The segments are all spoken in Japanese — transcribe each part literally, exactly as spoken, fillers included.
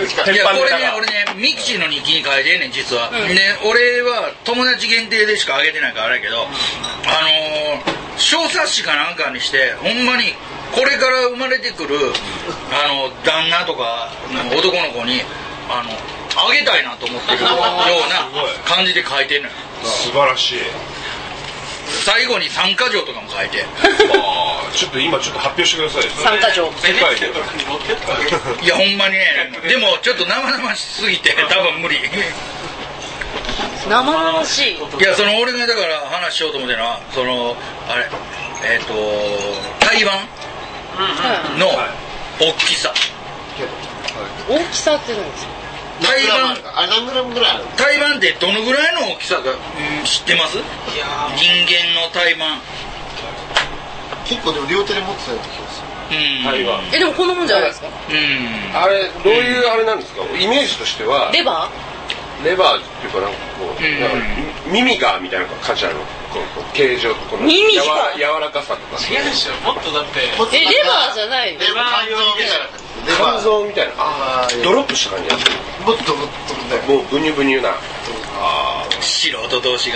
いやこれね俺ねミキチの日記に書いてんねん実は、うん、ね俺は友達限定でしかあげてないからあれやけど、うん、あのー、小冊子かなんかにしてほんまにこれから生まれてくるあの旦那とかの男の子にあのあげたいなと思ってるような感じで書いてんのよ。 素晴らしい。 最後に三箇条とかも書いてあちょっと今ちょっと発表してください。 三箇条世界でいやほんまにねでもちょっと生々しすぎて多分無理生々しい。 いやその俺がだから話しようと思ってるのはそのあれえっ、ー、と台湾の大きさ、 大きさって何ですか。 台湾あれ何グラムぐらいある。 台湾ってどのぐらいの大きさか、うん、知ってます？いや人間の台湾結構でも両手で持ってたような気がする。 うん台湾えでもこんなもんじゃないですか。 うんあれどういうあれなんですか、イメージとしてはレバーレバーっていうかなんかこう、うん、なんか耳がみたいな感じあるのこの形状とこの耳が柔らかさとか違うでしょもっとだってえレバーじゃない。 レバー用みたいな肝臓みたいなあドロップした感じやってる。 もっとドロッだよ。 もうブニュブニュなあ素人同士が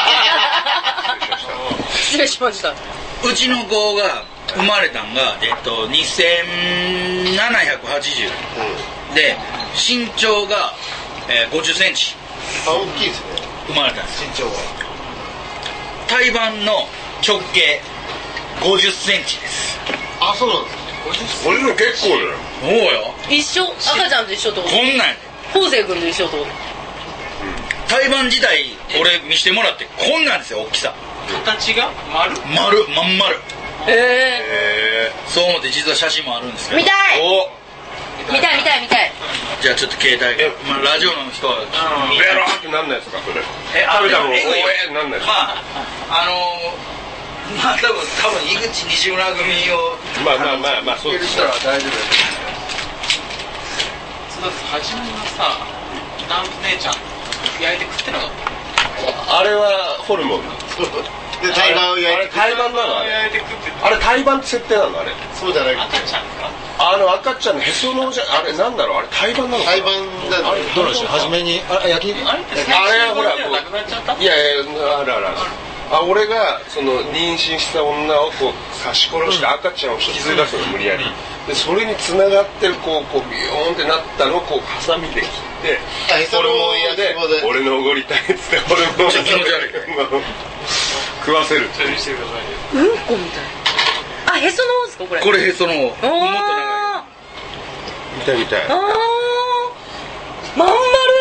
失礼しました。 うちの子が生まれたんが、えっと、にせんななひゃくはちじゅう、うん、で身長が、えー、ごじゅっセンチ。 あ大きいですね生まれたんです。 身長は胎盤の直径ごじゅっセンチです。 あそうなんですか。 俺の結構だよ。 そうよ。 一緒赤ちゃんと一緒ってこと。 こんなんやで昴生君と一緒ってこと。 胎盤自体俺見してもらってこんなんですよ大きさ。 形が丸丸まん丸。 えー、そう思って実は写真もあるんですけど。 見たいお見たい見たい見たい。 じゃあちょっと携帯が、まあ、ラジオの人はベローってなんないですかそれ。 え食べたのおええなんないですか。 まああのーまあ多分多分井口西村組をまあまあまあまあそうですしたら大丈夫です。 そうだって初めはさ南部姉ちゃん焼いて食ってなかった。 あれはホルモンで胎盤を焼いて胎盤なのあれ。 焼いて食ってあれ胎盤って設定なのあれ。 そうじゃない赤ちゃんかあの赤ちゃんのへそのじゃあれなんだろうあれ胎盤なのかな。 胎盤なの。 どうでしょう初めにあ焼きあれってあれほらなくなっちゃった。 いやいやあるあるある。あ俺がその妊娠した女をこう刺し殺して赤ちゃんを引きずり出すの無理やりでそれに繋がってるこうこうビヨーンってなったのをこうハサミで切ってホルモン屋で俺のおごりたいっつってホルモン屋で食わせるって見せてください。 うんこみたい。あへその緒ですかこれ。 これへその緒もっと長い。 見たい見たい。 あーまん丸。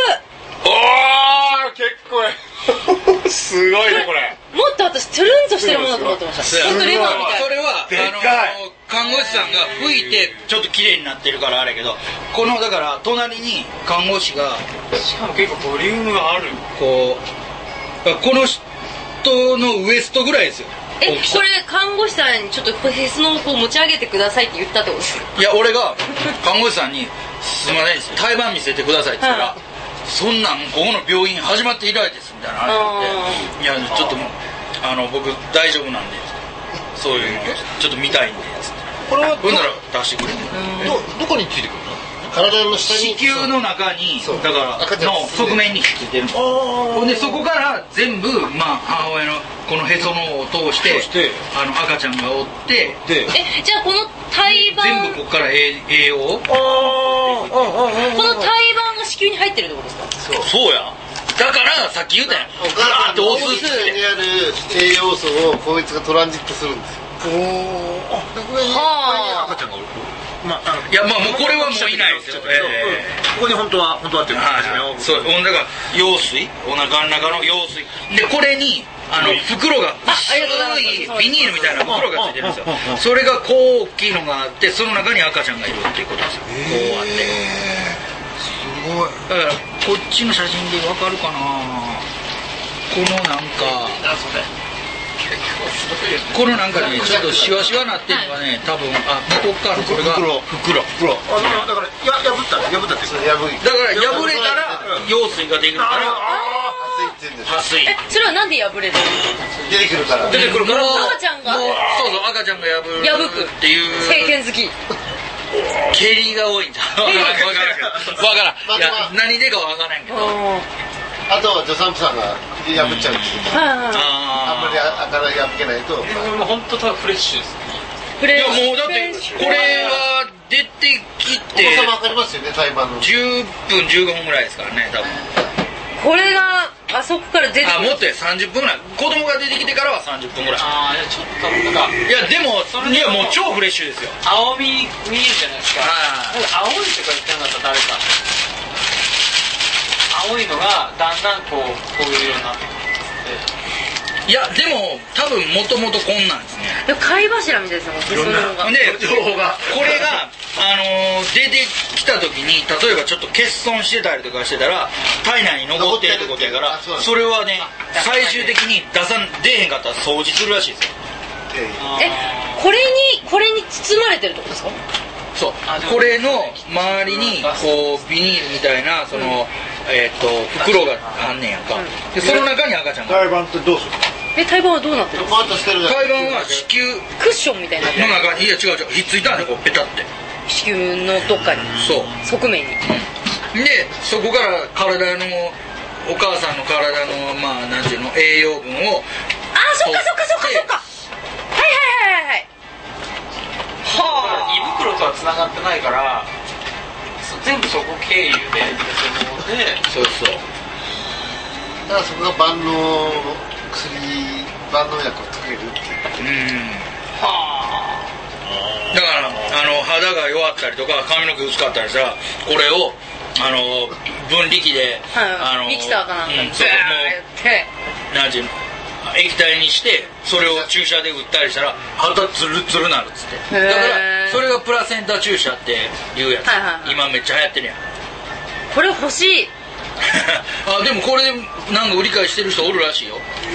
おー結構すごいねこれ。 もっと私トゥルンとしてるものだと思ってました。ほんとレバーみたい。 それはあの看護師さんが拭いてちょっと綺麗になってるからあれやけどこのだから隣に看護師がしかも結構ボリュームがある。 こうこの人のウエストぐらいですよ。 えこれ看護師さんにちょっとへその緒を持ち上げてくださいって言ったってことですか。 いや俺が看護師さんに「すいません胎盤見せてください」って言ったら、はい、そんなんここの病院始まって以来ですみたいな話で「いやちょっとあの僕大丈夫なんでそういうちょっと見たいんで」つってこれはほんなら出してくれる。 どどこについてくるの。 体の下に子宮の中にだからの側面にひっついてるんです。ほんでそこから全部まあ母親のこのへその緒を通してあの赤ちゃんがおってえじゃあこの胎盤全部ここから栄養をこの胎盤が子宮に入ってるってことですか。 そうそうやだからさっき言うたやんお母さんの奥にある栄養素をこいつがトランジットするんですよ。 おおあ上に赤ちゃんがおる。まあ、 いやまあもうこれはもういないですよ。 ここに本当は本当はっていうかそうだから羊水お腹の中の羊水でこれにあの袋が薄いビニールみたいな袋がついてるんですよ。それがこう大きいのがあってその中に赤ちゃんがいるっていうことですよ。こうあってすごい。 だからこっちの写真でわかるかなこのなんかこのなんかねちょっとシワシワなってるのがね多分あ向こうからこれが袋袋袋あだからや破った破ったって破りだから破れたら羊水ができるから破水えそれはなんで破れるの。 出てくるから出てくるから赤ちゃんがそうそう赤ちゃんが破る破くっていう聖剣好き。 蹴りが多いんじゃん。分からんけど分からん。いや何でか分からんけど。 あとは助産婦さんが首破っちゃうっていう、 はいはい、 あんまり明るい破けないと。 もう本当多分フレッシュです。 いやもうだってこれは出てきて重さも分かりますよね、胎盤のじゅっぷんじゅうごふんぐらいですからね、多分。 これがあそこから出てあ、もっとやさんじゅっぷんぐらい。子供が出てきてからはさんじゅっぷんぐらい。 ああ、いやちょっとなんかいやでもいやもう超フレッシュですよ。 青み見えるじゃないですか。なんか青いとか言ってなかった誰か。青いのがだんだんこうこういうようになってきて。 いやでも多分もともとこんなんですね。 でも貝柱みたいですよ、へその緒が。 でこれが、あのー、出てきた時に例えばちょっと欠損してたりとかしてたら体内に残ってるってことやから、それはね最終的に出さん出へんかったら掃除するらしいですよ。 え、これにこれに包まれてるってことですか？ そう、これの周りにこうビニールみたいなその、えー、と袋があんねんやんか、でその中に赤ちゃんが。 胎盤ってどうするの？ え、胎盤はどうなってるの？ 胎盤は子宮クッションみたいになってるの中に、いや違う違う、ひっついたんでこうペタって、 子宮のどっかに、 そう側面に、 うん、でそこから体のお母さんの体のまあなんていうの栄養分を、 あー、そっかそっかそっかそっか、はいはいはいはいはあ、胃袋とはつながってないから全部そこ経由でそうそう、 だからそこが万能薬、万能薬を作れるっていう。 うんはあ。だからあの肌が弱ったりとか髪の毛薄かったりしたらこれをあの分離器で、 はい、 あのミキサーかなんかにうん、そうもうなんていうの液体にしてそれを注射で打ったりしたら肌ツルツルなるっつって、だからそれがプラセンタ注射っていうやつ、 はいはいはい、 今めっちゃ流行ってるやん。 これ欲しいあ、でもこれでなんか売り買いしてる人おるらしいよ。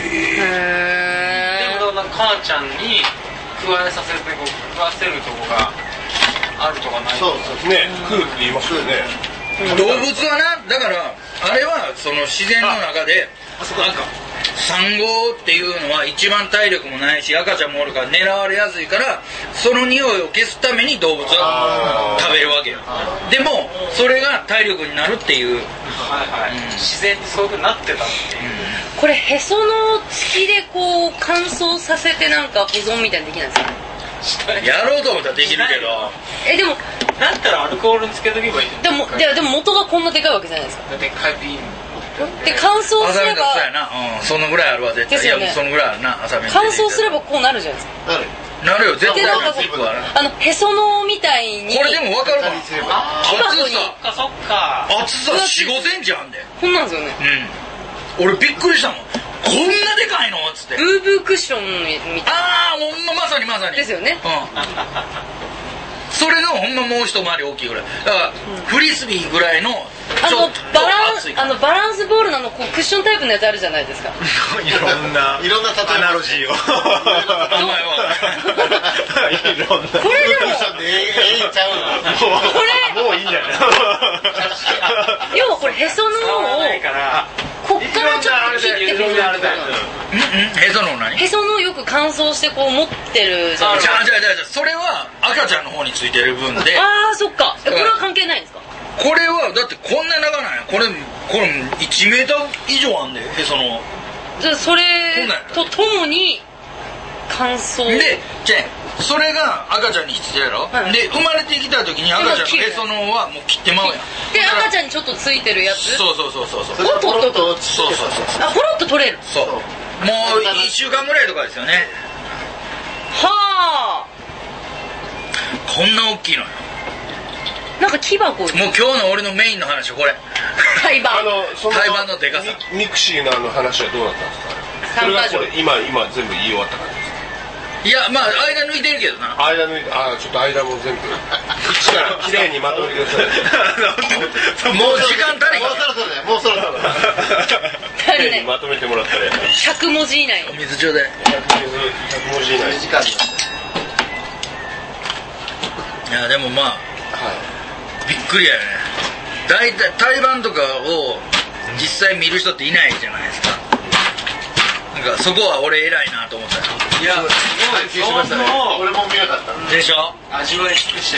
へえ。でもなんか母ちゃんに加えさせてこう食わせるとこがあるとかないとか。 そうですね、食うって言いますよね。 動物はな、だからあれはその自然の中でなんか産後っていうのは一番体力もないし赤ちゃんもおるから狙われやすいから、その匂いを消すために動物は食べるわけよ。でもそれが体力になるっていう、 はいはい、うん、自然にそういう風になってたっていう、 うん、これへその付きでこう乾燥させてなんか保存みたいにできないですか？ やろうと思ったらできるけど、 えでもだったらアルコールにつけとけばいいじゃん。 でもででも元がこんなでかいわけじゃないですか。 でっかいビームで乾燥すれば、 そうやな、うん、そのぐらいあるわ絶対。 ですよね、 いやそのぐらいあるな。 乾燥すればこうなるじゃないですか。 なるなるよ絶対。 でなんかこうあのへその緒みたいにこれでも分かるわ。 木箱にそっかそっか厚さ よんじゅうごセンチあんで。 こんなんですよね。 うん、俺びっくりしたもん、こんなでかいのっつって。 ブーブークッションみたいな。 ああほんままさにまさにですよね。 うんそれのほんまもう一回り大きいぐらいだから、うん、フリスビーぐらいのあのバランスあのバランスボールのこうクッションタイプのやつあるじゃないですか。 いろんないろんな例えアナロジーをお前はいろんなこれでもええんちゃうのこれもういいんじゃない要はこれへその緒をこっからちょっと切ってくる。 へその緒何？ へその緒よく乾燥してこう持ってるじゃないですか。 じゃあじゃあじゃあじゃあそれは赤ちゃんの方についてる分で。 ああそっか。これは関係ないんですか？ これはだってこんな長ない。これこれいちメーター以上あんでへその緒。 じゃあそれとともに乾燥でじゃあそれが赤ちゃんに必要やろ、はい、で生まれてきた時に赤ちゃんのへその緒はもう切ってまうやん。 で赤ちゃんにちょっとついてるやつ。 そうそうそうそうそう。 ポロッとそうそうそう。 あポロッと取れる。 そうもういっしゅうかんぐらいとかですよね。 はあこんな大きいのよ。 なんか木箱。もう今日の俺のメインの話これ胎盤。 あのその胎盤のでかさ。 ミクシーのあの話はどうなったんですか？それがこれ今今全部言い終わった感じですか？ いやまあ間抜いてるけどな。 間抜いてあちょっと間も全部一から綺麗にまとめてください。 もう時間足りもうそろそろだよもうそろそろ足りない。 まとめてもらったらひゃくもじ以内。 お水ちょうだい。 ひゃく文字以内。 時間にいやでもまあ、はい、びっくりやよね。大体胎盤とかを実際見る人っていないじゃないですか。なんかそこは俺偉いなと思ったよ。 いやすごいしましたね。 俺も見なかったでしょ。 味わい尽くしてる。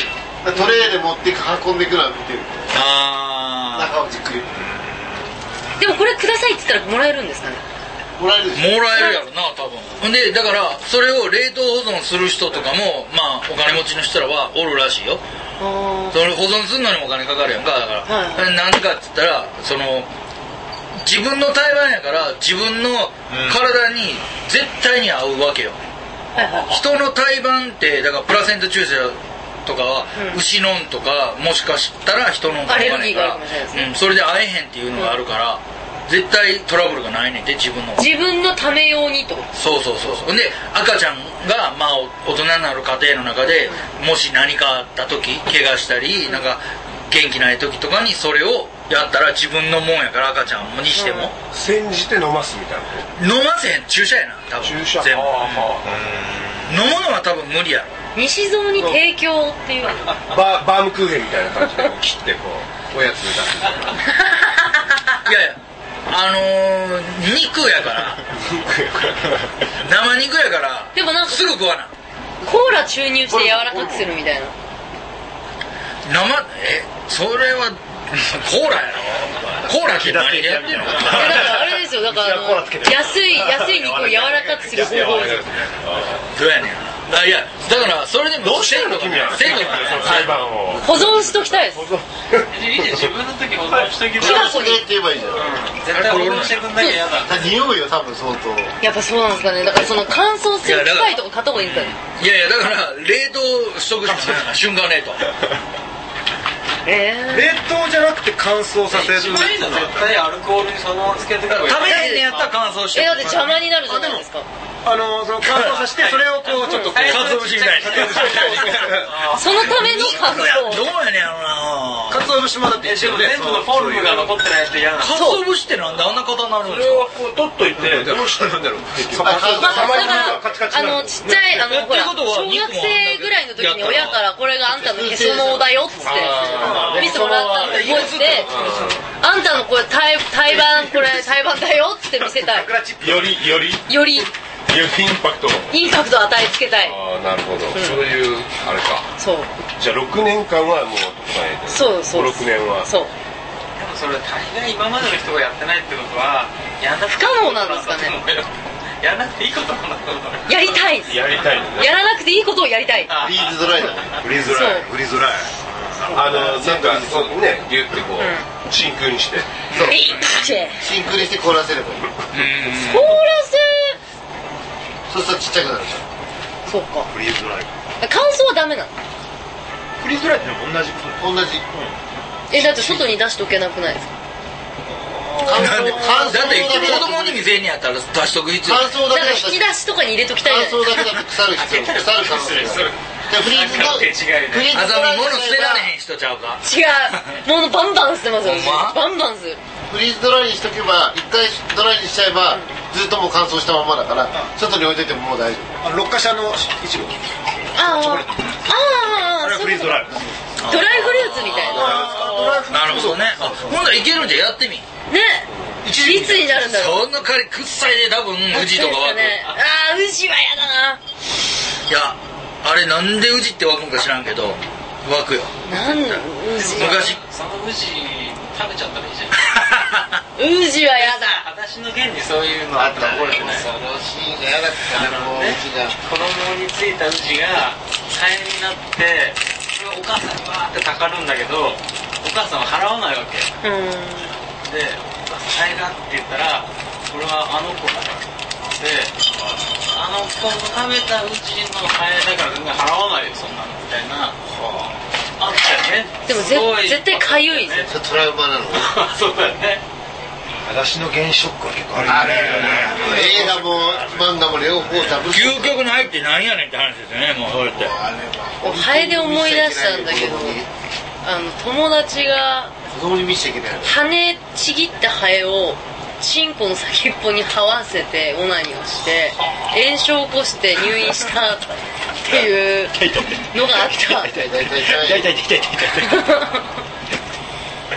トレーで持って運んでいくのは見てる。 あ中をじっくり。 でもこれくださいって言ったらもらえるんですかね。 もらえるでしょ。 もらえるやろな多分でだからそれを冷凍保存する人とかもまあお金持ちの人らはおるらしいよ。それ保存するのにもお金かかるやんかだから、はいはい、なんかっつったらその自分の胎盤やから自分の体に絶対に合うわけよ、うん、人の胎盤ってだからプラセンタ注射とかは、うん、牛のんとかもしかしたら人のんとかアレルギーがあるかもしれないですね、 うん、それで会えへんっていうのがあるから、うん、絶対トラブルがないねんで自分の自分のため用にとそうそうそうそうで赤ちゃんが、まあ、大人になる家庭の中で、うん、もし何かあった時怪我したり、うん、なんか元気ない時とかにそれをやったら自分のもんやから赤ちゃんにしても、うん、 煎じて飲ますみたいな飲ませへん注射やな多分注射全部飲むのは多分無理やろ西蔵に提供っていうバ, バームクーヘンみたいな感じで切ってこうおやつで出すいやいやあのー、肉やから生肉やからでもなんかすぐ食わなコーラ注入して柔らかくするみたいな生えそれはコーラやろコーラって何でやってんのだからあれですよだから安い安い肉を柔らかくする方法ですよどうやねんあいやだからそれでもどうしてんの君は鮮度が裁判を保存しときたいです自分の時保存しときたいきな粉でって言えばいいじゃん、うん、 絶対保存してくんなきゃ嫌だ匂うよ多分相当やっぱそうなんですかねだからその乾燥する機械とか買った方がいいんですかねいやいやだから冷凍しとくしかないな瞬間冷凍えー、冷凍じゃなくて乾燥させる一番いいの絶対アルコールにそのままつけてから食べへんねやったら乾燥してえだって邪魔になるじゃないですかあのその乾燥させてそれをこうちょっと鰹節みたいにそのための乾燥どうやねんやろな鰹節もだって全部のフォルムが残ってないやつ嫌なの鰹節ってなんであんな形になるんですかそれをこう取っといてどうしたらいいんだろうあのちっちゃいあのほら小学生ぐらいの時に親からこれがあんたのへその緒だよっつって見せてもらったのを覚えてあんたのこれ胎盤これ胎盤だよっつって見せたいよりよりよりインパクトインパクトを与えつけたいああなるほど、うん、そういうあれかそうじゃあろくねんかんはもうそうそうろくねんはそうでもそれ大概今までの人がやってないってことはやんなくて不可能なんですかねやらなくていいことなんだと思うやりたいやりたいねやらなくていいことをやりたいフリーズドライだねフリーズドライフリーズドライあのなんかそうねギュッてこう、うん、真空にしてそう真空にして凍らせればいい凍らせそうするとちっちゃくなるじゃんそうかフリーズドライ乾燥はダメなのフリーズドライってのも同じこと同じ、 うん、えだって外に出しておけなくないですか乾燥乾燥だって子供に見せんにやったら出しとく必要乾燥だけだから引き出しとかに入れときたい乾燥だけだと腐る必要腐る可能性があるフリーズドライフリーズドライ物捨てられへん人ちゃうか違うもうバンバン捨てますよバンバン捨てフリーズドライにしとけば一回ドライにしちゃえば、うん、ずっともう乾燥したままだから、うん、外に置いといてももう大丈夫あの六花社のいちごああああれはフリーズドライドライフルーツみたいななるほどねあほんならいけるんじゃやってみねいつになるんだろうそんな仮くっさいで多分宇治とか湧く、 ね、ああ宇治はやだないやあれなんで宇治って湧くんか知らんけど湧くよなんだ宇治昔その宇治食べちゃったらいいじゃん宇治はやだ裸足の弦にそういうのあったら覚えてない恐ろしいねやだったねもう宇治が子供についた宇治がハエになってそれをお母さんにバーってたかるんだけどお母さんは払わないわけうんでハエだって言ったらこれはあの子だからであの子の食べたうちのハエだから全然払わないよそんなのみたいなあったよねでも絶対かゆいねトラウマなのそうだよね裸足の原ショックは結構あるよね映画も漫画も両方ダブル究極の愛ってなんやねんって話ですよねもうそうやってハエで思い出したんだけどあの友達が子供に見せちゃいけない羽ちぎったハエをチンコの先っぽに這わせてオナニーをして炎症を起こして入院したっていうのがあった痛い痛い痛い痛い痛い痛い痛い痛い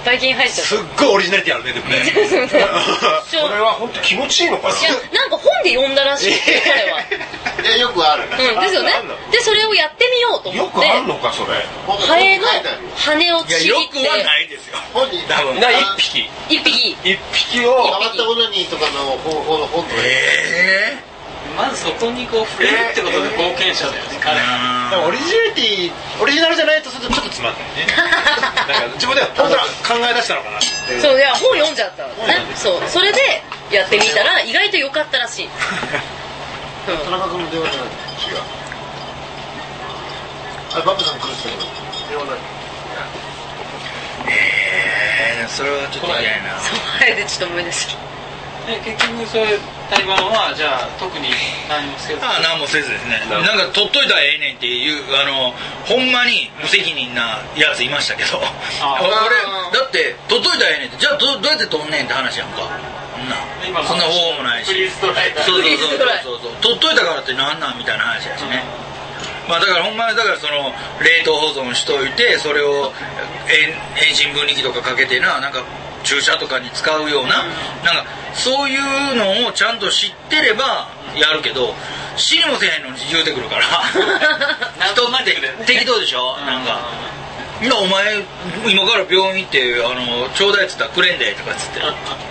バイキン入っちゃった。 すっごいオリジナリティあるねでもね。 それは本当気持ちいいのかな。 いやなんか本で読んだらしい彼は。 いやよくある。 うんですよね。でそれをやってみようと思よって。 くあんのかそれ。 ハエの羽をちぎって。 いやよくはないですよ。 本に多分な一匹一匹。 一匹を変わったオナニーとかの方法の本とか。 ええまずそこにこう触れるってことで冒険者だよね、彼は。 でもオリジナリティオリジナルじゃないとするとちょっとつまんないね。なんか自分では本当は考え出したのかなって。 そういや本読んじゃったのね。そうそれでやってみたら意外と良かったらしい。 田中君の電話じゃない。違う。あれバブさん来るって電話ない。 ええそれはちょっと嫌やな。 そうあれでちょっと思い出した。 で結局そういう対バンはじゃあ特に何もせず。 ああ何もせずですね。なんか取っといたらええねんっていうあのほんまに無責任なやついましたけど、 あ俺だって取っといたらええねんってじゃあどどうやって取んねんって話やんか。そんなそんな方法もないし。 フリーズドライだ。 そうそうそうそうそう取っといたからってなんなんみたいな話やしね。まあだからほんまにだからその冷凍保存しといてそれを遠遠心分離機とかかけてななんか注射とかに使うような、なんかそういうのをちゃんと知ってればやるけど知りもせへんのに言うてくるから人って適当でしょ。なんか「お前今から病院行ってあのちょうだいっつったらくれんで」とかっつって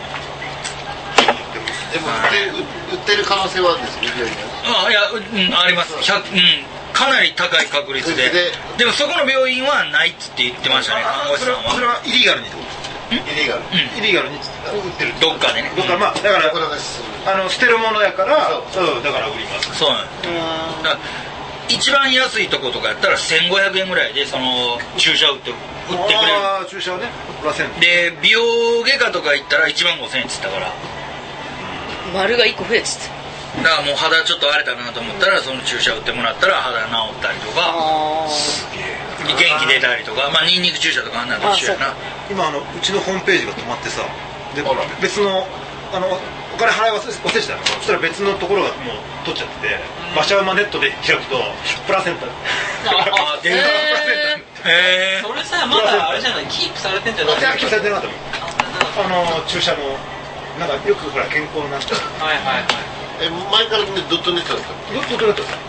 でも売ってる可能性はあるんですよね。 あいや、うん、あります。ひゃく、うん、かなり高い確率で。でもそこの病院はないっつって言ってましたね。看護師さんは。 それはイリーガルにってこと。 イリーガル。 イリーガルに売ってる。 どっかでね。 どっかまあだからあの捨てるものやからそうだから売ります。 そうなんです。一番安いとことかやったらせんごひゃくえんぐらいでその注射打って売ってくれる。 ああ注射はね。 で美容外科とか行ったらいちまんごせんえんっつったから。 丸がいっこ増えちゃった。 だからもう肌ちょっと荒れたなと思ったらその注射打ってもらったら肌治ったりとか元気出たりとかまあニンニク注射とかあんなの一緒やな。 今あのうちのホームページが止まってさで別のあのお金払い忘れ忘れてたの。そしたら別のところがもう取っちゃってて馬車馬ネットで開くとプラセンタああ出るな。へえそれさまだあれじゃないキープされてんじゃない。 キープされてなかったもん。あの注射のなんかよくほら健康になっちゃう。 はいはいはい。 え前からねドットネットだった。 ドットネットだった。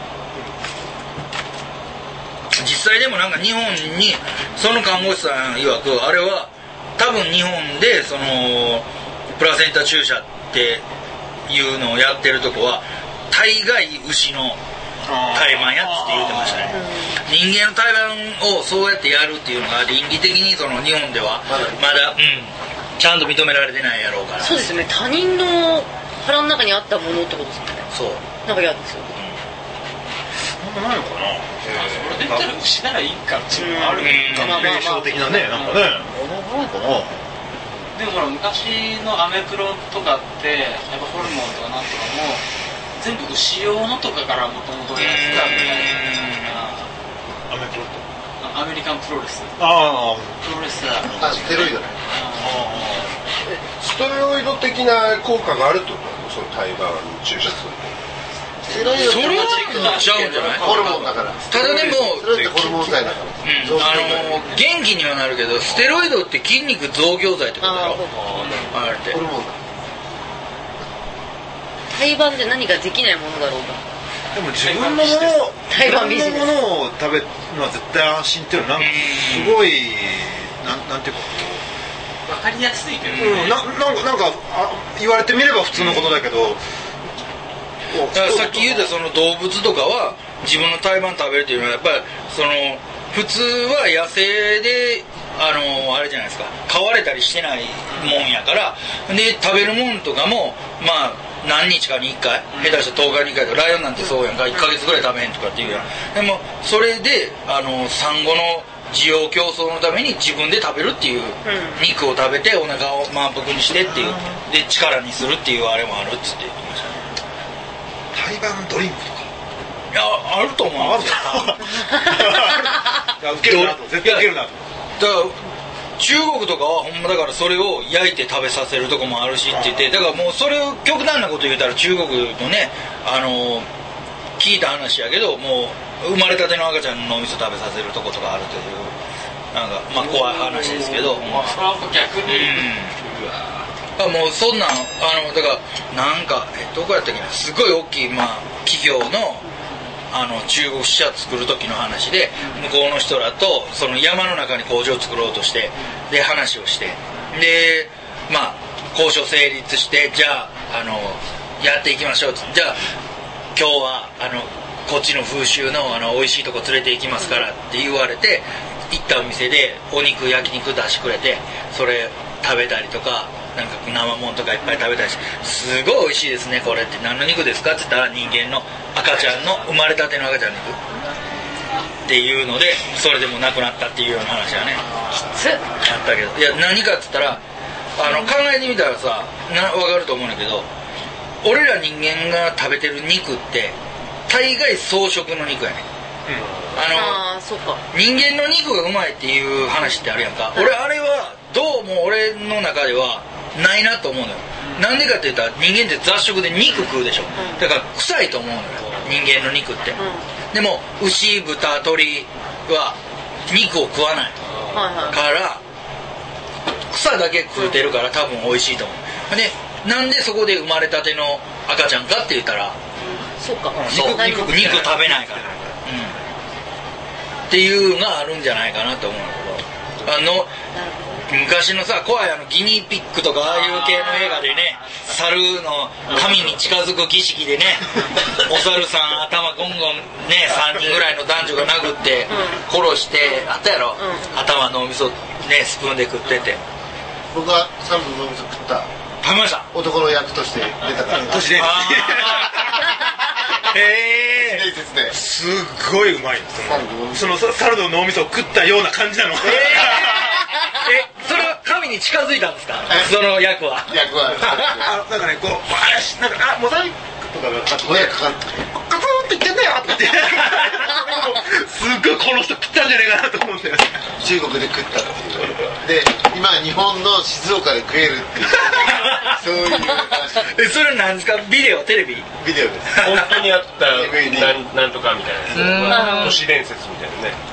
実際でもなんか日本にその看護師さん曰くあれは多分日本でそのプラセンタ注射っていうのをやってるとこは大概牛の胎盤やつって言ってましたね。人間の胎盤をそうやってやるっていうのが倫理的にその日本ではまだ、うん、ちゃんと認められてないやろうから。 そうですね他人の腹の中にあったものってことですね。 そうなんか嫌ですよ。 なんかないのかな。 それで言ったら牛ならいいかっていうのがあるけど、 合併症的なねなんかね。なんかな。 でもほら昔のアメプロとかってやっぱホルモンとかなんとかも全部牛用のとかからもともとやってたみたいな。 アメプロってアメリカンプロレス。 ああプロレスラー。 あステロイドね。 ステロイド的な効果があるってことなの。その胎盤注射するステロイドそれはちゃうんじゃない。 ホルモンだから。 ただでもステロイドってホルモン剤だから。 うん、あの元気にはなるけどステロイドって筋肉増強剤ってことだろ。あれってホルモンだ。 胎盤で何かできないものだろうか。 でも自分のものを胎盤ビジネス自分のものを食べるのは絶対安心っていうのはなんかすごいなんなんていうかわかりやすいけどね。 うん、ななんかなんかあ言われてみれば普通のことだけど、 だからさっき言ったその動物とかは自分の胎盤食べるっていうのはやっぱりその普通は野生であのあれじゃないですか飼われたりしてないもんやからで食べるもんとかもまあ何日かにいっかい下手したらとおかにいっかいとライオンなんてそうやんかいっかげつぐらい食べへんとかっていうやん。でもそれであの産後の需要競争のために自分で食べるっていう肉を食べてお腹を満腹にしてっていうで力にするっていうあれもあるっつって言ってましたね。 胎盤ドリンクとかいやあると思う。 あるいやウケるなと絶対ウケるなと。 だから中国とかはほんまだからそれを焼いて食べさせるとこもあるしって言ってだからもうそれを極端なこと言うたら中国のねあの聞いた話やけどもう生まれたての赤ちゃんのお味噌食べさせるとことかあるというなんかまあ怖い話ですけど、 それは逆に、 うん、あもうそんなんあのだからなんかえどこやったっけな、すごい大きい、まあ、企業のあの中国支社作る時の話で、向こうの人らとその山の中に工場を作ろうとしてで話をして、でまあ交渉成立して、じゃああのやっていきましょうって、じゃあ今日はあのこっちの風習のあの美味しいとこ連れて行きますからって言われて、行ったお店でお肉焼肉出してくれて、それ食べたりとか、なんか生もんとかいっぱい食べたりして、すごい美味しいですねこれって、何の肉ですかって言ったら、人間の赤ちゃんの生まれたての赤ちゃんの肉っていうので、それでもなくなったっていうような話はねあったけど、いや何かって言ったら、あの考えてみたらさな分かると思うんだけど、俺ら人間が食べてる肉って大概草食の肉やね、うん、あのあそうか、 人間の肉がうまいっていう話ってあるやんか、俺あれはどうも俺の中ではないなと思うのよ、なんでかって言ったら人間って雑食で肉食うでしょ、だから臭いと思うのよ人間の肉って、でも牛豚鶏は肉を食わないから草だけ食うてるから多分美味しいと思う。でなんでそこで生まれたての赤ちゃんかって言ったら、 そうか、 そう肉肉食べないから、うん、っていうのがあるんじゃないかなと思うんだけど、あの昔のさ怖いあのギニーピックとかああいう系の映画でね、猿の神に近づく儀式でねお猿さん頭ゴンゴンねさんにんぐらいの男女が殴って殺してあったやろ、うん、頭のお味噌ねスプーンで食ってて、 僕は三分のお味噌食った食べました。 男の役として出たから都市伝説へ伝説ですっごいうまいんですその猿の脳みそを食ったような感じなの。ええそれは神に近づいたんですか、その役は役はあなんかねこうあしなんかあモザイクとかがかかってかかってカツンって言ってんだよとかってすっごいこの人食ったんじゃねえかなと思って、 中国で食ったっていうで今日本の静岡で食えるっていうそういう話えそれなんですか、ビデオテレビビデオです本当にあったなんなんとかみたいな都市伝説みたいなね。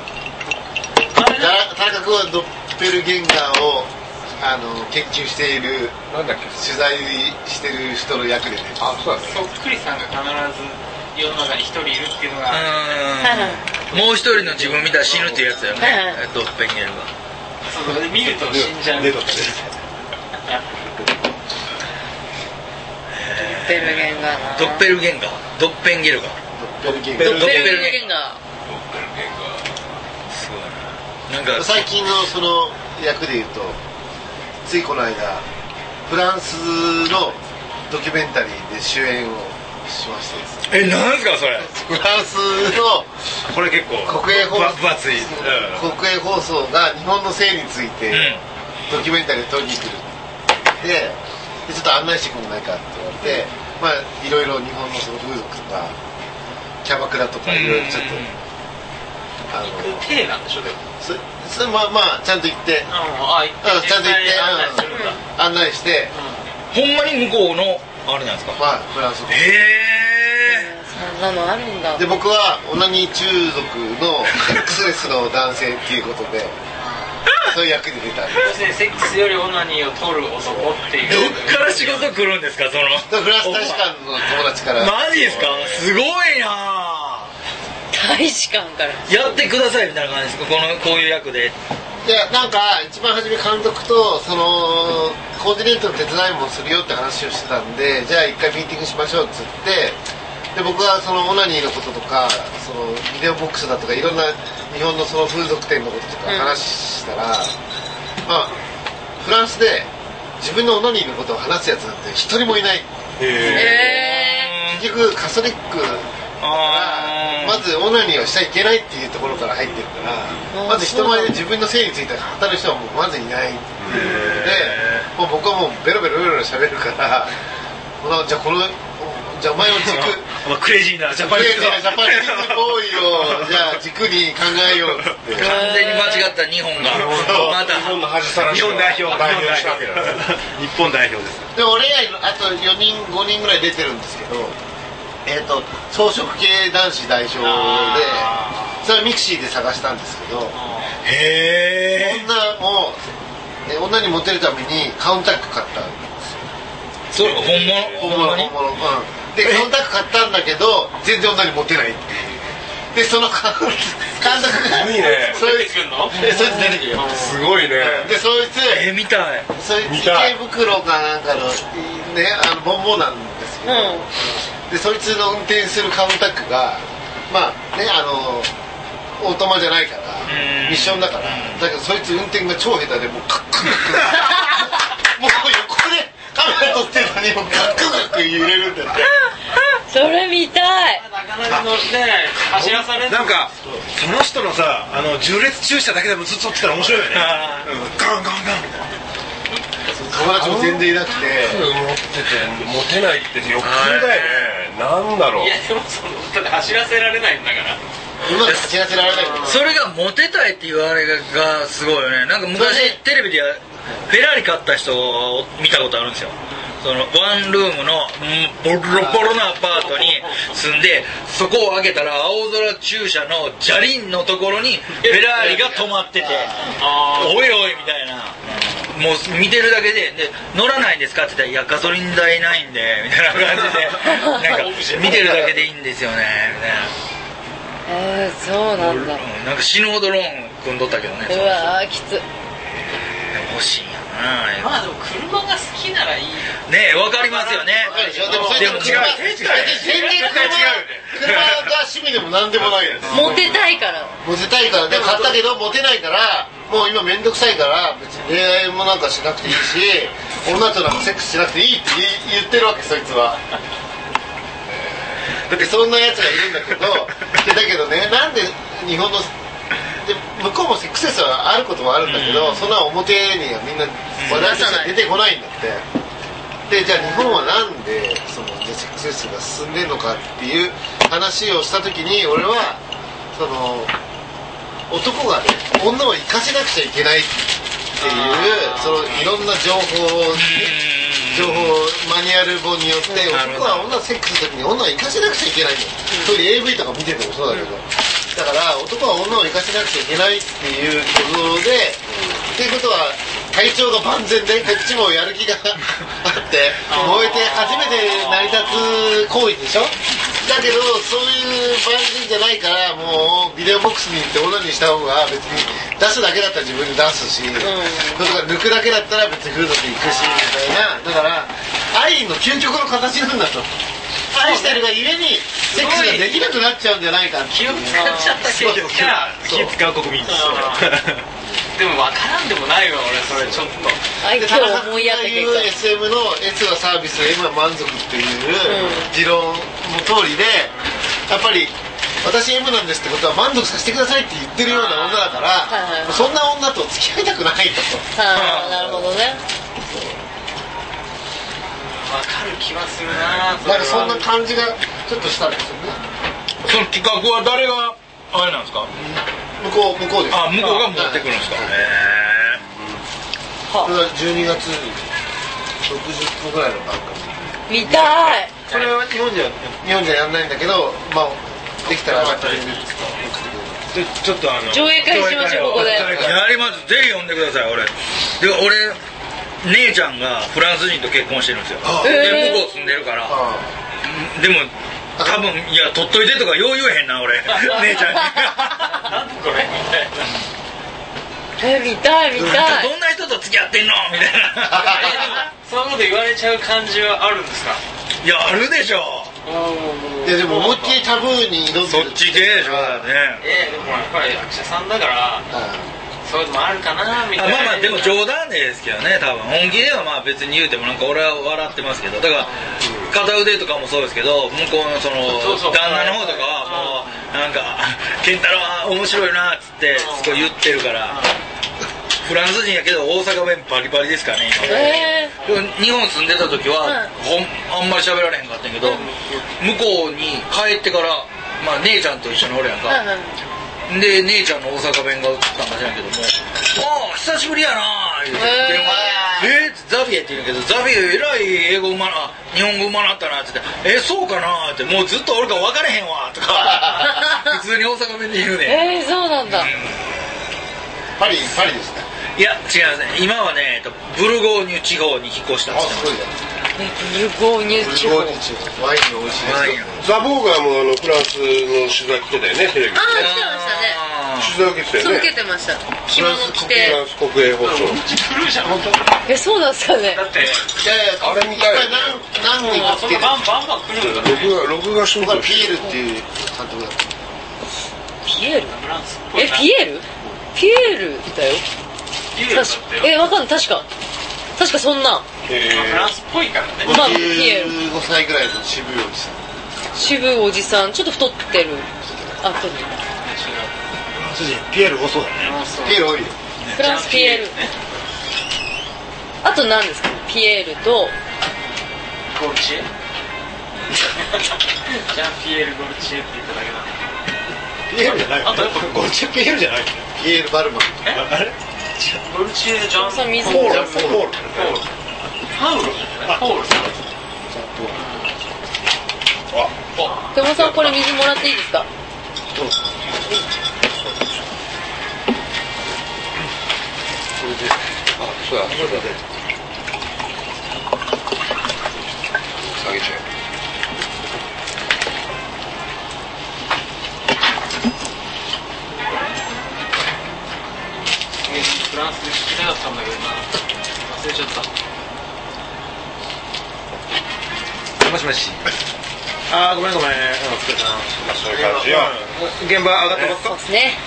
田中君はドッペルゲンガーをあの研究しているなんだっけ取材してる人の役でね、 あそうだね、 そっくりさんが必ず世の中に一人いるっていうのがもう一人の自分見たら死ぬっていうやつだよね、ドッペンゲルがそう見ると死んじゃう。 デトックスドッペルゲンガーな、 ドッペルゲンガードッペンゲルガードッペルゲンガードッペルゲンガーすごいな。なんか最近のその役でいうと、ついこの間フランスのドキュメンタリーで主演をしましてですね、 えなんですかそれ、 フランスのこれ結構国営放送分厚い、 国営放送が日本の性についてドキュメンタリーを撮りに来るで、でちょっと案内してくれないかって言われて、まあいろいろ日本のその風俗とかキャバクラとかいろいろちょっと、あの行く体なんでしょでも。 そそれまあまあちゃんと行って、 ああうんちゃんと行って案内するんだ。 うん案内して、 ほんまに向こうのあれなんですか、 まあフランス語へえそんなのあるんだ。 で僕はオナニー中毒のセックスレスの男性っていうことでそういう役で出たんで要するにセックスよりオナニーを取る男っていう。 どっから仕事来るんですかそのすフランス大使館の友達からマジですか、すごいな大使館からやってくださいみたいな感じですか、このこういう役で。 いやなんか一番初め監督とそのコーディネートの手伝いもするよって話をしてたんで、じゃあ一回ミーティングしましょうっつって、で僕はそのオナニーのこととかそのビデオボックスだとかいろんな日本のその風俗店のこととか話したら、うん、まあフランスで自分のオナニーのことを話すやつなんて一人もいない。 へ結局カソリックまずオナニーをしちゃいけないっていうところから入ってるから、まず人前で自分の性について語る人はもうまずいないっていうので、もう僕はもうベロベロベロベロ喋るから、じゃあこのじゃあお前の軸クレイジーなジャパニーズジャパニーズボーイをじゃあ軸に考えようって完全に間違った日本がまた日本の恥さらし日本代表代表したわけだね日本代表です。 で俺以外あとよにんごにんぐらい出てるんですけど、えーと草食系男子代表で、それはミクシーで探したんですけど、 へえ。 女を女にモテるためにカウンタック買ったんですよ。それ本物本物本物、うん、でカウンタック買ったんだけど全然女にモテないっていうでその監督がいいねそいつ出てくるよすごいねでそいつえー、見たいそいつ池袋かなんかのねあのボンボンなんですけど、うん、でそいつの運転するカウンタックがまあねあのオートマじゃないからミッションだからだけどそいつ運転が超下手でもうカックカックもう横でカメラ撮ってるのにもうカックカック揺れるんだってそれ見たいなかなか乗って走らされるなんかその人のさあの縦列駐車だけでもずっと撮ってたら面白いよねガンガンガン友達も全然いなくて持っててモテないって欲求だよねなんだろういやでもそのだって走らせられないんだからうまく走らせられないそれがモテたいって言われがすごいよねなんか昔テレビでフェラーリ買った人を見たことあるんですよそのワンルームのボロボロなアパートに住んでそこを開けたら青空駐車の砂利のところにフェラーリが止まってておいおいみたいなもう見てるだけでで乗らないんですかって言ったらいやガソリン代ないんでみたいな感じでなんか見てるだけでいいんですよねみたいなえー、そうなんだなんか死ぬほどローン組んどったけどねうわーきつ欲しいんやなまあでも車が好きならいいねえ分かりますよねでもそれでも違う全然車が趣味でも何でもないやつモテたいからモテたいからで買ったけどモテないからもう今めんどくさいから別に恋愛もなんかしなくていいし女となんかセックスしなくていいって言ってるわけそいつはだってそんなやつがいるんだけどでだけどねなんで日本ので向こうもセックスレスはあることもあるんだけど、うん、そんな表にはみんな話題として出てこないんだってでじゃあ日本はなんでそのセックスレスが進んでるのかっていう話をした時に俺はその男がね女を生かせなくちゃいけないっていうそのいろんな情報を情報マニュアル本によって男は女をセックスする時に女を生かせなくちゃいけないんだよ、うん、そういう エーブイ とか見ててもそうだけど、うんだから男は女を生かせなくちゃいけないっていうことで、うん、っていうことは体調が万全でこっちもやる気があって燃えて初めて成り立つ行為でしょだけどそういう万全じゃないからもうビデオボックスに行って女にした方が別に出すだけだったら自分で出すし、うん、抜くだけだったら別にフードで行くしみたいなだから愛の究極の形なんだと愛してるがゆえにセックスができなくなっちゃうんじゃないか気を使っちゃった結果気使う国民ですでも分からんでもないわ俺それちょっと今日思いやった結果エスエム の S はサービス M は満足っていう持論の通りでやっぱり私 M なんですってことは満足させてくださいって言ってるような女だから、はいはいはい、そんな女と付き合いたくないとあなるほどね分かる気はするななんかそんな感じがちょっとしたんですよねその企画は誰があれなんですか向こう向こうですあ向こうが持ってくるんですかへえこれはじゅうにがつろくじゅっぷんぐらいの番組見たいそれは日本じゃ日本じゃやんないんだけどまあできたらまた全然ちょっとあの上映会しましょうここでやりますぜひ呼んでください俺で俺姉ちゃんがフランス人と結婚してるんですよで向こう住んでるからでも多分いや取っといてとかよう言えへんな俺姉ちゃんになんでこれみたいなえ見たい見たいどんな人と付き合ってんのみたいなそういうこと言われちゃう感じはあるんですかいやあるでしょいやでも思いっきりタブーに挑んでるそっち系でしょだねえー、でもやっぱり役者さんだからそういうのもあるかなみたいなまあまあでも冗談ですけどね多分本気ではまあ別に言うてもなんか俺は笑ってますけどだから片腕とかもそうですけど向こうのその旦那の方とかはもうなんか「健太郎は面白いな」っつってすごい言ってるからフランス人やけど大阪弁バリバリですからね今、えー、日本住んでた時は、ほんあんまり喋られへんかったんやけど向こうに帰ってからまあ姉ちゃんと一緒におるやんか、で姉ちゃんの大阪弁が映ったんか知らんけども「ああ久しぶりやな」言うて電話で「えー、ザビエ」って言うけど「ザビエえらい英語うまな日本語うまなったな」って言って「えそうかな」って「もうずっとおるから分かれへんわ」とか普通に大阪弁で言うねんえー、そうなんだ、うんパリパリですね。 いや違うね、今はねブルゴーニュ地方に引っ越したんですよ。 すごいね。 ブルゴーニュ地方。 ワインが美味しいです。 ザ・ボーガーもあのフランスの取材来てたよね、テレビで。 ああ来てましたね。 取材受けてたよね。 そう受けてました。着物着て。 フランス国営放送。 来るじゃん本当。 えそうなんですかね。 だっていやいや、 あれみたいな。 何人か来てる。 バンバンバン来るんだ。 録画録画しと僕はピエールっていう監督だった。 ピエール？ フランスっぽいえな。 ピエール？ピエールだよ。 ピエールだ確ってよ。 かえわかんない確か確かそんな。 えフランスっぽいからね。 まあじゅうごさいぐらいの渋いおじさん。 渋いおじさんちょっと太ってる後にピエール多そうだね。 ピエール多いよ。 フランスピエール。あと何ですか？ピエールとゴルチエ。ジャンピエール・ゴルチエって言っただけだね。 ピエールじゃないよ。 あとやっぱゴルチェピエールじゃないよ。 ピエール・バルマン。 あれ？ ゴルチエ・ジャン・さん水ポールもポール。 ポール。パウロ。ポール。 久保さんこれ水もらっていいですか？ あ、そうだ。下げちゃう。 フランスで好きだったんだけどな。忘れちゃった。 もしもし。あーごめんごめん。お疲れ様。 そういう感じよ。 現場上がったばっか。 そうですね。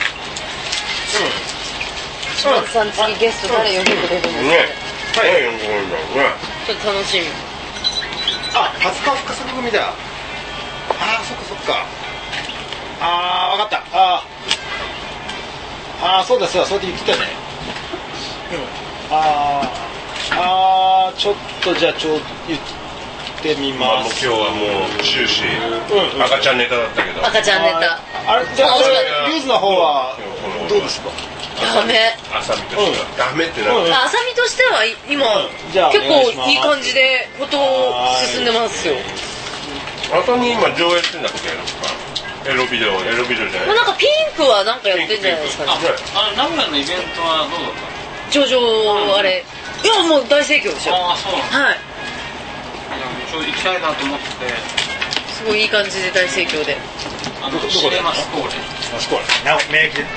島津さん次ゲスト誰呼んでくれるんですかね。 ね。はい。読んでくれるんだろうね。 ちょっと楽しみ。 あ、初川深作組だ。あーそっかそっか。あーわかった。あーあーそうだそうだそうやって言ってたね。うん。あーあーちょっとじゃあちょっと言ってみまあもうます。 今日はもう終始うん赤ちゃんネタだったけど。 赤ちゃんネタ。 あれじゃああそれリューズの方はどうですか？ ダメ。 浅見としてはダメってなる。 うんあ浅見としては今じゃあ結お願いします構いい感じでことを進んでますよ。 後に今上映してんだっけ？エロビデオエロビデオじゃない。 まあなんかピンクはなんかやってんじゃないですかね。 あ、名古屋のイベントはどうだったの？ 上々あれ。いやもう大盛況でしょ。 ああ、そうなんだ。 はい。 いやちょうど行きたいなと思ってて、 すごいいい感じで大盛況で。 あのシネマスコーレ。 あそこはなお免疫で。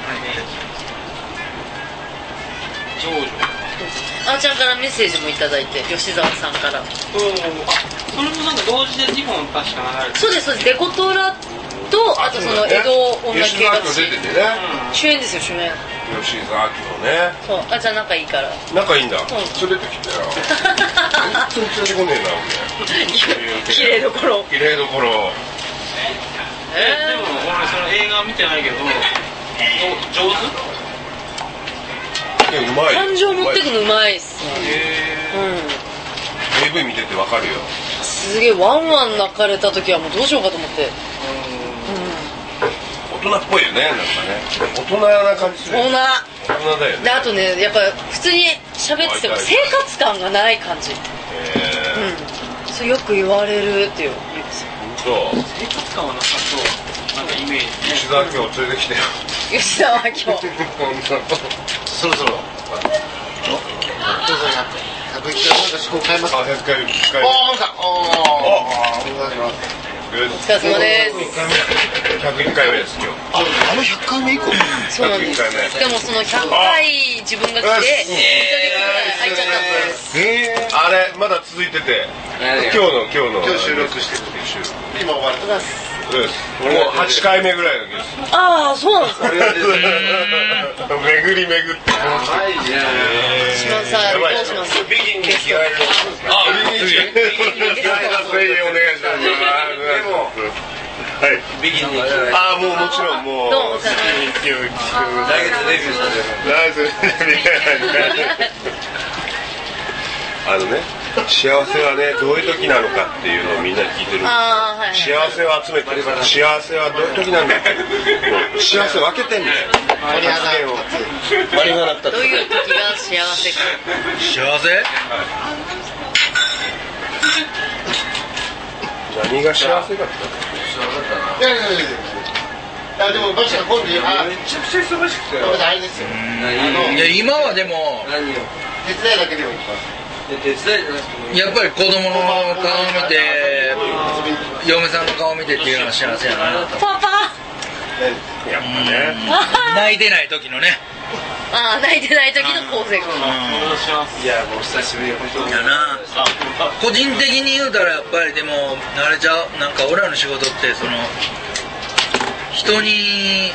ジョージあーちゃんからメッセージもいただいて、吉沢さんから。 ョ。おお。あ、それもなんか同時でにほん確か流れてる。 そうですそうです。デコトラとあとその江戸女吉沢明系が出ててね。 主演ですよ主演。 吉沢明ね。 そうあーちゃん仲いいから。 仲いいんだ。 ん連れてきたよ。全然連れてこねえな俺。 綺麗どころ。 綺麗どころ。 え、でも俺その映画見てないけど、ど上手？ うまい。 感情持ってくのうまいっすね。 エーブイ 見ててわかるよ。 うん。すげえワンワン泣かれた時はもうどうしようかと思って。 大人っぽいよね、なんかね。大人な感じする。 大人。 大人だよね。 であとねやっぱ普通に喋ってても生活感がない感じ。 えうん。そうよく言われるっていう言うんですよ。 ー、そう。 生活感はなさそう。なんかイメージね。 吉沢今日連れてきてよ。 吉沢は今日。 そろそろ。どうぞひゃくいっかいなんか思考変えますか？ あ、ひゃっかい、ひゃっかい。 ああ、まさおーお願いします。 お疲れ様です。 ひゃくいっかいめです、今日。 あ、あのひゃっかいめ以降。 そうなんです。でもそのひゃっかい自分が来ていっかげつぐらい空いちゃったんです。 えー、あれ、まだ続いてて。今日の、今日の。 今日収録してる。 収録。 今終わる。 ありがとうございます。 そうです。もうはちかいめぐらいのゲスト。 ああそうなんですか。 巡り巡って。 島田さんどうします？ ビギンに着替える。あ、ビギンに着替える。お願いします。でも。はい。ビギンに。ああ、もうもちろんもう。 どうもお疲れ様です。 来月デビューされる。来月デビュー。あのね、幸せはねどういう時なのかっていうのをみんなに聞いてるんですよ。 ああはい。 幸せを集めて幸せはどういう時なんだって幸せ分けてんだよ。 マリアナをマリファナ二つ。 どういう時が幸せか。 幸せ？ 何が幸せかって。 いやいやいやいやあでもバシが今度言うあめちゃくちゃ忙しくてあれですよいや今はでも手伝いだけでもいい手伝いじゃなくてやっぱり子供の顔見て嫁さんの顔見てっていうのが幸せやな。 パパやっぱね泣いてない時のね。 ああ泣いてない時の昴生君。 いやもう久しぶりに本当にやな。個人的に言うたらやっぱりでもあれちゃうなんか俺らの仕事ってその人に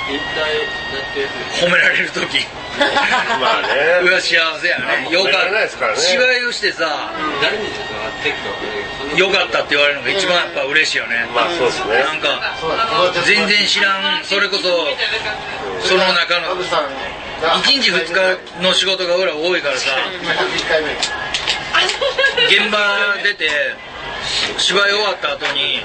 褒められる時まあねうわ幸せやね。よかった芝居をしてさよかったって言われるのが一番やっぱ嬉しいよね。 まあそうですねなんか全然知らんそれこそその中のいちにちふつかの仕事が俺ら多いからさ現場出て芝居終わった後に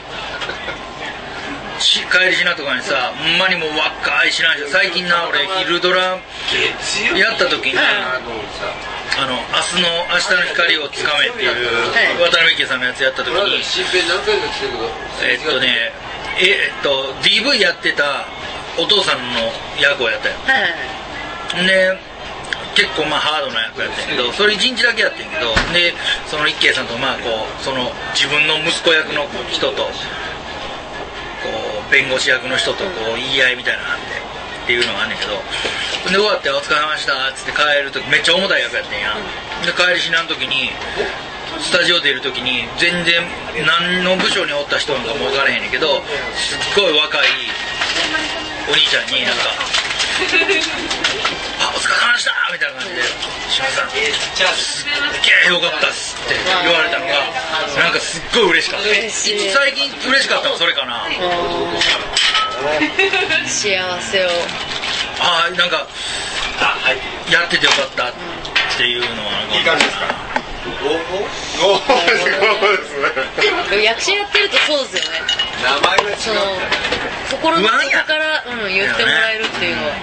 帰りしなとかにさほんまにもう若いしない人最近な俺昼ドラやった時にあの明日の明日の光をつかめっていう渡辺家さんのやつやった時にえっとねえっと ディーブイ やってたお父さんの役をやったよで結構まあハードな役やったんやけどそれいちにちだけやってんけどでその一慶さんとまあこうその自分の息子役の人とこう弁護士役の人とこう言い合いみたいなのがあってっていうのがあんねんけどで終わって「お疲れ様でした」っつって帰る時めっちゃ重たい役やってんやで帰りしなん時にスタジオ出る時に全然何の部署におった人なんかも分からへんねんけどすっごい若いお兄ちゃんになんかあ、お疲れ様でしたみたいな感じで島田さんすっげえよかったっすって言われたのがなんかすっごい嬉しかった最近嬉しかったのそれかな幸せをああなんかやっててよかったっていうのはいい感じですかおおですね役者やってるとそうですよね名前が違うその心の底から、うん、言ってもらえるっていうのは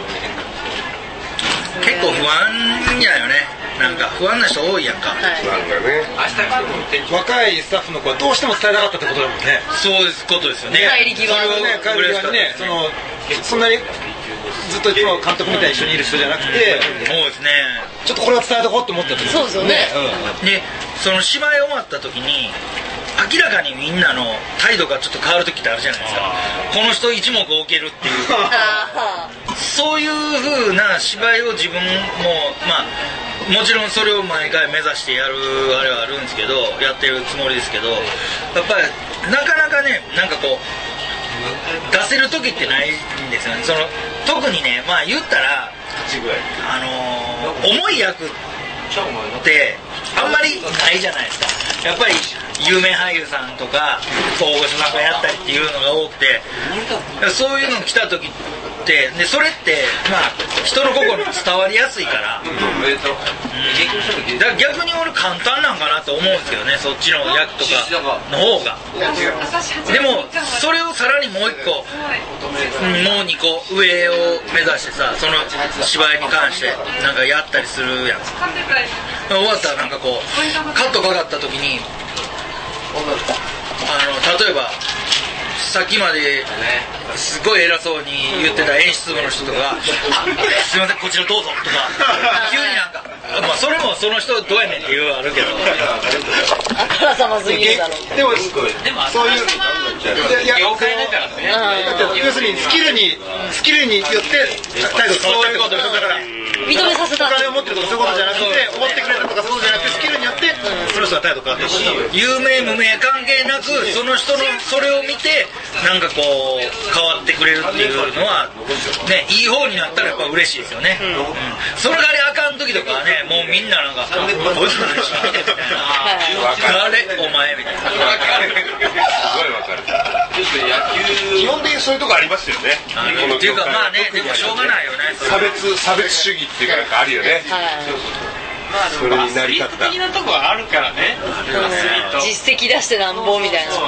結構不安やよねなんか不安な人多いやんか、はい、 不安がね若いスタッフの子はどうしても伝えたかったってことだもんねそういうことですよね帰り際それをね帰り際にねそのそんなにずっといつも監督みたいに一緒にいる人じゃなくてそうですねちょっとこれは伝えとこうと思ったってそうですよね、 うん、でその芝居終わった時に明らかにみんなの態度がちょっと変わる時ってあるじゃないですかこの人一目置けるっていうそういう風な芝居を自分もまあもちろんそれを毎回目指してやるあれはあるんですけどやってるつもりですけどやっぱりなかなかねなんかこう出せる時ってないんですよねその特にねまあ言ったらあのー、重い役ってあんまりないじゃないですかやっぱり有名俳優さんとか大御所さんがやったりっていうのが多くてそういうの来た時ってでそれってまあ人の心に伝わりやすいから、うん、だから逆に俺簡単なんかなと思うんですけどねそっちの役とかの方がでもそれをさらにもう一個もう二個上を目指してさその芝居に関してなんかやったりするやん終わったらなんかこうカットかかった時にあの例えばさっきまですごい偉そうに言ってた演出部の人とか「すいませんこちらどうぞ」とか急になんか、まあ、それもその人どうやねんっていうのはあるけどあからさますぎるだろうでもそういう業界だからね要するにスキルにスキルによって態度変わってくるだから認めさせたお金を持ってるとかそういうことじゃなくて思ってくれたとかそういうことじゃなくてスキルによってその人は態度変わってるし有名無名関係なくその人のそれを見てなんかこう変わってくれるっていうのはねいい方になったらやっぱ嬉しいですよね、うんうん、それがあかん時とかはねもうみんななんかこいつの話聞いてみたいな誰お前みたいなすごいわかる基本的にそういうとこありますよねっていうかまあねでもしょうがないよね差別差別主義っていうかなんかあるよねまあでもアスリート的なとこはあるからね実績出してなんぼみたいな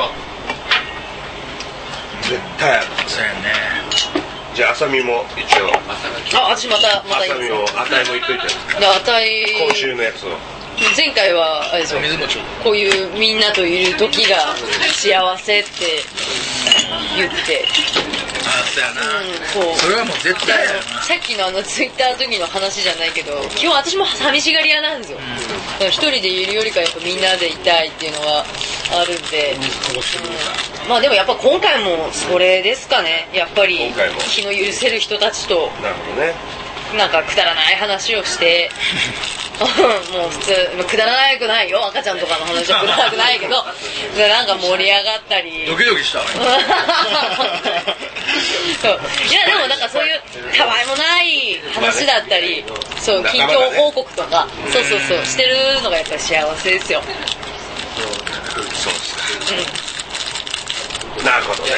絶対あるそうやねじゃあ浅見も一応あ、私またまた浅見をあたいも言っといてあたい今週のやつを前回はあれですよこういうみんなといる時が幸せって言ってそうやな、 うん、そうそれはもう絶対やな。 さっきのあのツイッターの時の話じゃないけど、基本私も寂しがり屋なんですよ、うん、一人でいるよりかやっぱみんなでいたいっていうのはあるんで、うん、まあでもやっぱ今回もそれですかね、やっぱり気の許せる人たちとなるほどね、 なんかくだらない話をしてもう普通くだらなくないよ、赤ちゃんとかの話はくだらなくないけどなんか盛り上がったりドキドキしたわそういやでもなんかそういうたわいもない話だったり、そう近況報告とか、そうそうそうしてるのがやっぱり幸せですよ。 そうですか、うん、なるほどね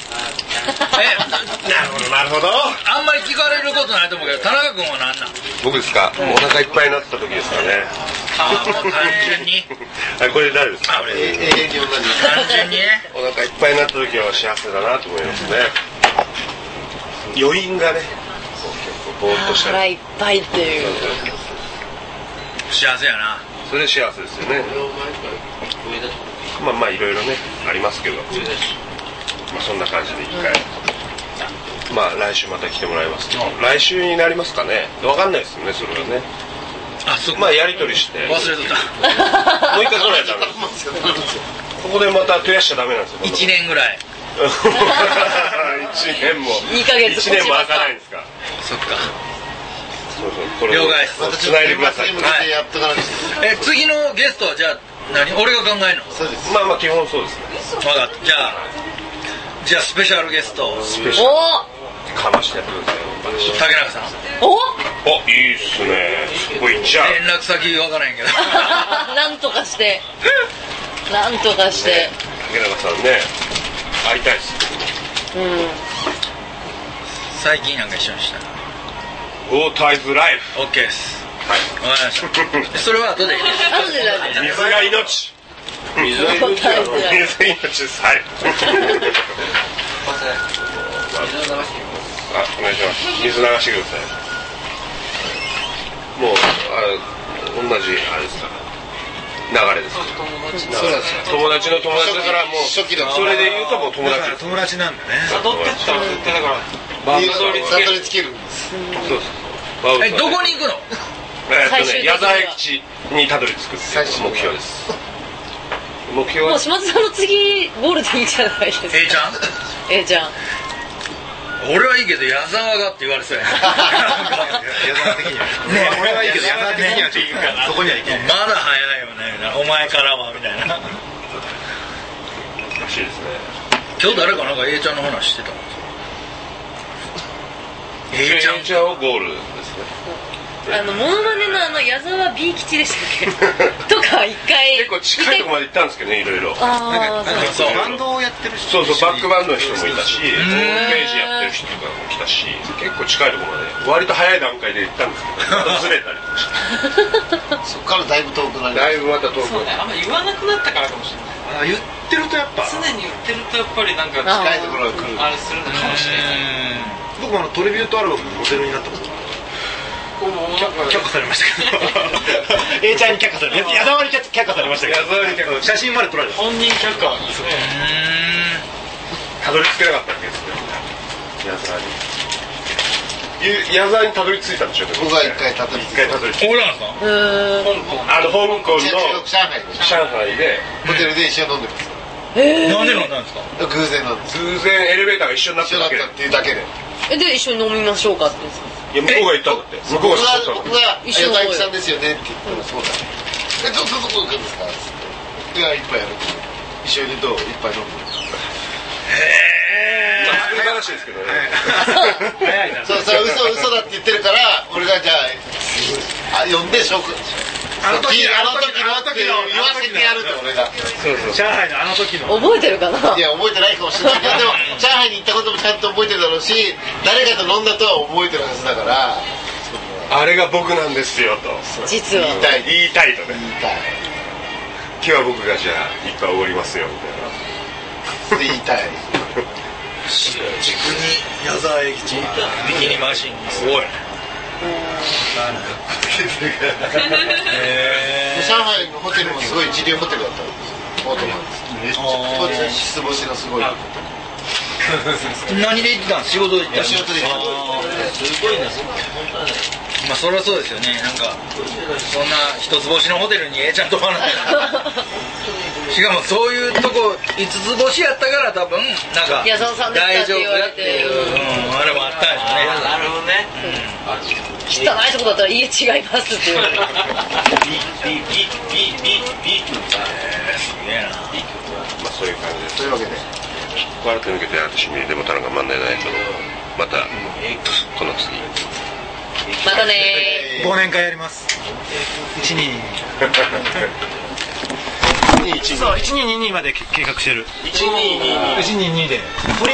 えなるほどなるほど。 あんまり聞かれることないと思うけど、田中君は何なん？ 僕ですか、もうお腹いっぱいになった時ですかね。 ああ、もう単純にこれ誰ですか？ あ、俺永遠に同じ単純にねお腹いっぱいになった時は幸せだなと思いますね。余韻がね、結構ぼーっとした腹いっぱいっていう幸せやな。 それ幸せですよね。まあまあいろいろねありますけど、まあそんな感じで一回、まあ来週また来てもらいますけど、来週になりますかね、分かんないですよね、それはね。 あ、そっか、 まあやり取りして忘れとったもう一回来ないとダメです。ここでまた増やしちゃダメなんですよ。 いちねんぐらいいちねんもにかげついちねんも開かないんですか。 そっか、 そうそう、これ了解です。 またちょっと繋いでください。 年末に向けてやっとかなきゃ。 え、次のゲストはじゃあ何？俺が考えるの？ そうです。 まあまあ基本そうですね。 分かった。じゃあじゃあスペシャルゲストスペシャルおかましてやってください。 竹中さん。 おお、いいっすね。そこ行っちゃう。 連絡先分からへんけどなんとかしてなんとかして、 ね、竹中さんね、会いたいっす。 うん、 最近なんか一緒にした。 オータイズライフ。 OK です。 はい、 分かりましたそれは後でいいです。 後で大丈夫。 水が命。水が命だろ。水が命です。はい。あ、お願いします。水流してください。もうあ同じあれですか、流れですか。 そうです。 友達の友達だからもう初期のそれで言うともう友達です。 友達なんだね。 辿ってったら絶対だからたどり着けるんです。 そうです。 え、どこに行くの？ えっとね、 最終的には矢沢永吉にたどり着くっていう目標です。目標はもう島津さんの次ゴールでいいじゃないですか。 A ちゃん A ちゃん俺はいいけど矢沢がって言われそうやね矢沢的にはね、俺はいいけど矢沢的にはちょっとそこにはいけない。 まだ早いよねみたいな、お前からはみたいな。 らしいですね。 今日誰かなんか A ちゃんの話してたの？ A ちゃん A ちゃんをゴールですね。 あのモノマネのあの矢沢 B 吉でしたっけとか一回結構近いとこまで行ったんですけどね、いろいろ。 ああそうバンドをやってる人。 そうそう、バックバンドの人もいたし、ホームページやってる人とかも来たし、結構近いところまで割と早い段階で行ったんですけど、またずれたりとかしてそこからだいぶ遠くなりまだいぶまた遠くそうね、あんま言わなくなったからかもしれない。 あ、言ってるとやっぱ常に言ってるとやっぱりなんかす。近いところが来る。 あれするのかもしれない。 僕もあのトリビュートアルバムのモデルになったことがこうもうなんか却下されましたけどA ちゃんに却下され矢沢に却下されましたけど、矢沢に却下、写真まで撮られた。 本人却下なんですね。 たどり着けなかったわけですね、矢沢に。矢沢にたどり着いたんでしょうね。 僕は一回たどり着いた。 一回たどり着い俺なんですか？ うーんた。あの香港の上海で上海でホテルで一緒に飲んでます。 なんで飲んだんですか？ 偶然なんです。 偶然エレベーターが一緒になっただけで。 一緒だったっていうだけで。 えで一緒に飲みましょうかっていや、向こうが言ったんだって。向こう僕が誘ったの。 が僕が一緒の矢沢さんですよねって言ったらそうだね。えどどどこ行くんですか？いや一杯やる。一緒にどう一杯飲む。 まあ、そういう話ですけどね。 早いな。 そうそれ嘘嘘だって言ってるから俺がじゃああ呼んで証拠。 あの時あの時のあの時の言わせてやるって俺が。 そうそう。 上海のあの時の覚えてるかないや覚えてないかもしれないけどでも上海に行ったこともちゃんと覚えてるだろうし誰かと飲んだとは覚えてるはずだからあれが僕なんですよと実は言いたい言いたいとね。 言いたい今日は僕がじゃあいっぱいおごりますよみたいな。 言いたい軸に矢沢永吉ビキニマシンすごいね。 上海のホテルもすごい一流ホテルだったんですオートマンですめっちゃ失星のすごいホテル何で行ってたん？仕事で行ったん？ 仕事で行った。 すごいね、本当だね。 まあそりゃそうですよね。なんかそんな一つ星のホテルにええちゃんと泊まらないしかもそういうとこ五つ星やったから多分なんかいやそのさんで大したって言わ丈夫やってれていう、うん、あれもあったんでしょうね。 なるほどね。 汚いとこだったら家違いますって言われてビビビビビビすげえな。 まあそういう感じです。 というわけでここから手抜けて私にでもたらがまんないないけど、またこの次またね忘年会やります。いちにそういちにににまで計画してる。 いちにににいちににで